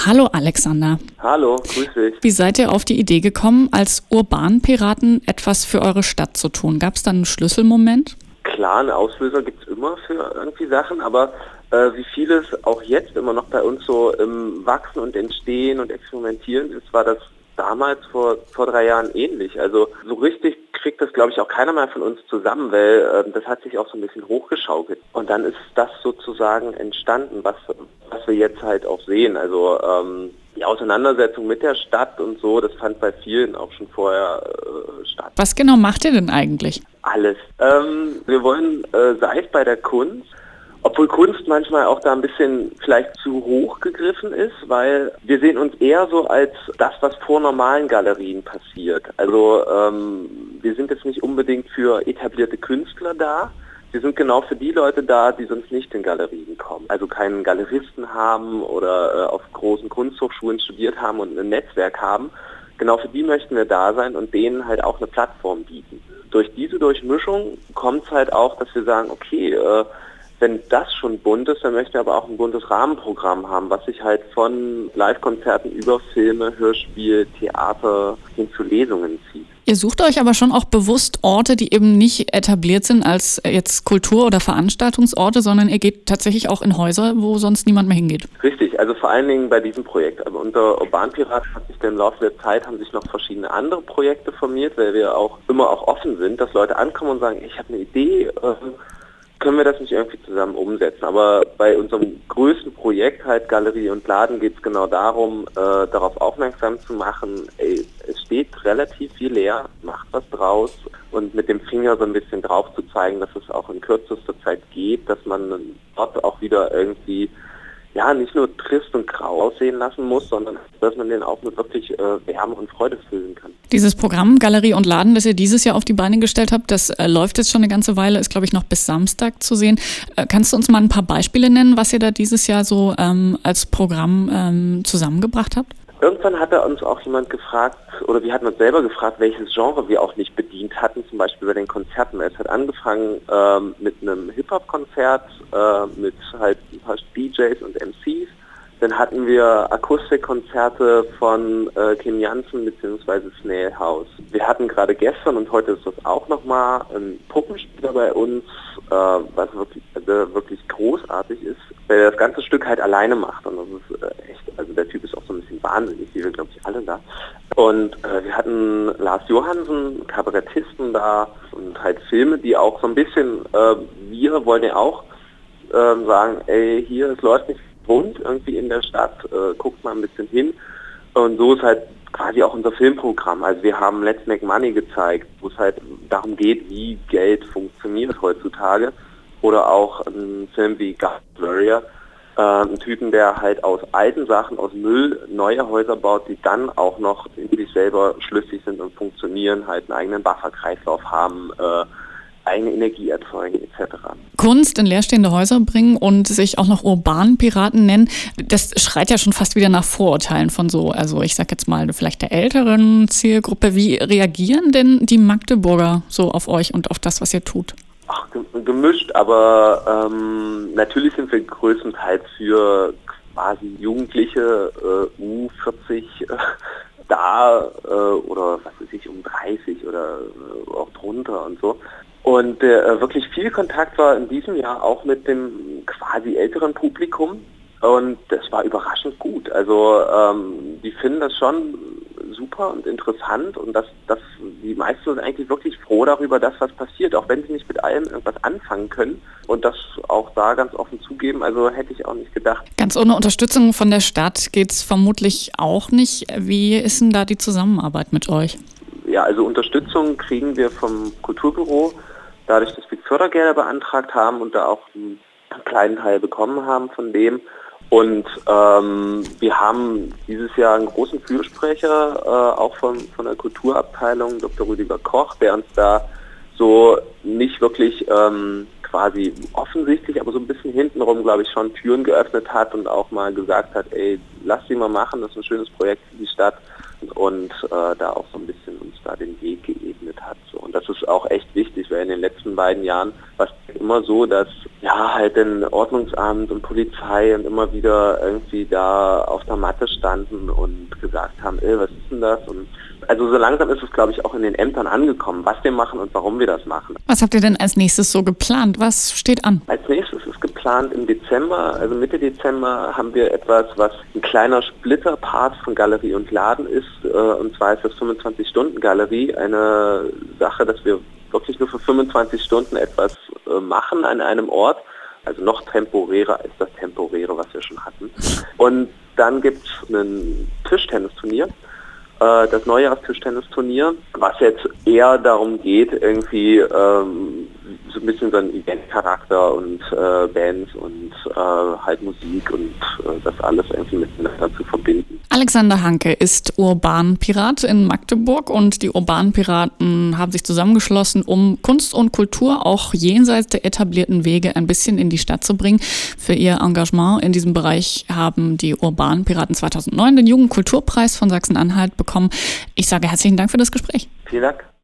Hallo Alexander. Hallo, grüß dich. Wie seid ihr auf die Idee gekommen, als Urbanpiraten etwas für eure Stadt zu tun? Gab es da einen Schlüsselmoment? Klar, einen Auslöser gibt es immer für irgendwie Sachen, aber wie vieles auch jetzt immer noch bei uns so im Wachsen und Entstehen und Experimentieren ist, war das damals vor 3 Jahren ähnlich. Also so richtig kriegt das, glaube ich, auch keiner mehr von uns zusammen, weil das hat sich auch so ein bisschen hochgeschaukelt. Und dann ist das sozusagen entstanden, was wir jetzt halt auch sehen. Also die Auseinandersetzung mit der Stadt und so, das fand bei vielen auch schon vorher statt. Was genau macht ihr denn eigentlich? Alles. Wir wollen, sei es bei der Kunst, obwohl Kunst manchmal auch da ein bisschen vielleicht zu hoch gegriffen ist, weil wir sehen uns eher so als das, was vor normalen Galerien passiert. Also wir sind jetzt nicht unbedingt für etablierte Künstler da. Wir sind genau für die Leute da, die sonst nicht in Galerien kommen. Also keinen Galeristen haben oder auf großen Kunsthochschulen studiert haben und ein Netzwerk haben. Genau für die möchten wir da sein und denen halt auch eine Plattform bieten. Durch diese Durchmischung kommt es halt auch, dass wir sagen, okay, wenn das schon bunt ist, dann möchten wir aber auch ein buntes Rahmenprogramm haben, was sich halt von Live-Konzerten über Filme, Hörspiel, Theater hin zu Lesungen zieht. Ihr sucht euch aber schon auch bewusst Orte, die eben nicht etabliert sind als jetzt Kultur- oder Veranstaltungsorte, sondern ihr geht tatsächlich auch in Häuser, wo sonst niemand mehr hingeht. Richtig, also vor allen Dingen bei diesem Projekt. Aber unter Urbanpirat hat sich dann im Laufe der Zeit haben sich noch verschiedene andere Projekte formiert, weil wir auch immer auch offen sind, dass Leute ankommen und sagen, ich habe eine Idee, können wir das nicht irgendwie zusammen umsetzen. Aber bei unserem größten Projekt halt Galerie und Laden geht es genau darum, darauf aufmerksam zu machen, es steht relativ viel leer, macht was draus und mit dem Finger so ein bisschen drauf zu zeigen, dass es auch in kürzester Zeit geht, dass man dort auch wieder irgendwie nicht nur trist und grau aussehen lassen muss, sondern dass man den auch mit wirklich Wärme und Freude füllen kann. Dieses Programm Galerie und Laden, das ihr dieses Jahr auf die Beine gestellt habt, das läuft jetzt schon eine ganze Weile, ist glaube ich noch bis Samstag zu sehen. Kannst du uns mal ein paar Beispiele nennen, was ihr da dieses Jahr so als Programm zusammengebracht habt? Irgendwann hatte uns auch jemand gefragt, oder wir hatten uns selber gefragt, welches Genre wir auch nicht bedient hatten, zum Beispiel bei den Konzerten. Es hat angefangen mit einem Hip-Hop-Konzert, mit halt ein paar DJs und MCs. Dann hatten wir Akustikkonzerte von Kim Jansen bzw. Snail House. Wir hatten gerade gestern und heute ist das auch nochmal ein Puppenspieler bei uns, was wirklich großartig ist, weil er das ganze Stück halt alleine macht. Und das ist echt, also der Typ ist auch so ein bisschen wahnsinnig, die sind glaube ich alle da. Und wir hatten Lars Johansen, Kabarettisten da und halt Filme, die auch so ein bisschen, wir wollen ja auch sagen, hier, es läuft nicht bunt irgendwie in der Stadt, guckt mal ein bisschen hin. Und so ist halt quasi auch unser Filmprogramm. Also wir haben Let's Make Money gezeigt, wo es halt darum geht, wie Geld funktioniert heutzutage. Oder auch ein Film wie Garth Warrior, ein Typen, der halt aus alten Sachen, aus Müll neue Häuser baut, die dann auch noch in sich selber schlüssig sind und funktionieren, halt einen eigenen Wasserkreislauf haben, eigene Energie erzeugen etc. Kunst in leerstehende Häuser bringen und sich auch noch Urbanpiraten nennen, das schreit ja schon fast wieder nach Vorurteilen von so, also ich sag jetzt mal vielleicht der älteren Zielgruppe. Wie reagieren denn die Magdeburger so auf euch und auf das, was ihr tut? Ach, gemischt, aber natürlich sind wir größtenteils für quasi Jugendliche U40 da oder was weiß ich, um 30 oder auch drunter und so. Und wirklich viel Kontakt war in diesem Jahr auch mit dem quasi älteren Publikum und das war überraschend gut. Also die finden das schon super und interessant und dass die meisten sind eigentlich wirklich froh darüber, dass was passiert, auch wenn sie nicht mit allem irgendwas anfangen können und das auch da ganz offen zugeben, also hätte ich auch nicht gedacht. Ganz ohne Unterstützung von der Stadt geht's vermutlich auch nicht. Wie ist denn da die Zusammenarbeit mit euch? Ja, also Unterstützung kriegen wir vom Kulturbüro, dadurch, dass wir Fördergelder beantragt haben und da auch einen kleinen Teil bekommen haben von dem. Und wir haben dieses Jahr einen großen Fürsprecher, auch von der Kulturabteilung, Dr. Rüdiger Koch, der uns da so nicht wirklich quasi offensichtlich, aber so ein bisschen hintenrum, glaube ich, schon Türen geöffnet hat und auch mal gesagt hat, lass sie mal machen, das ist ein schönes Projekt für die Stadt und da auch so ein bisschen uns da den Weg geebnet hat. So. Und das ist auch echt wichtig, weil in den letzten beiden Jahren war es immer so, dass ja halt dann Ordnungsamt und Polizei und immer wieder irgendwie da auf der Matte standen und gesagt haben, was ist denn das? Und also so langsam ist es, glaube ich, auch in den Ämtern angekommen, was wir machen und warum wir das machen. Was habt ihr denn als nächstes so geplant? Was steht an? Als nächstes ist geplant im Dezember, also Mitte Dezember, haben wir etwas, was ein kleiner Splitterpart von Galerie und Laden ist. Und zwar ist das 25-Stunden-Galerie, eine Sache, dass wir wirklich nur für 25 Stunden etwas machen an einem Ort. Also noch temporärer als das Temporäre, was wir schon hatten. Und dann gibt es ein Tischtennisturnier. Das Neujahrstischtennisturnier, was jetzt eher darum geht, irgendwie so ein bisschen so einen Event-Charakter und Bands und halt Musik und das alles irgendwie miteinander zu verbinden. Alexander Hanke ist Urbanpirat in Magdeburg und die Urbanpiraten haben sich zusammengeschlossen, um Kunst und Kultur auch jenseits der etablierten Wege ein bisschen in die Stadt zu bringen. Für ihr Engagement in diesem Bereich haben die Urbanpiraten 2009 den Jugendkulturpreis von Sachsen-Anhalt bekommen. Ich sage herzlichen Dank für das Gespräch. Vielen Dank.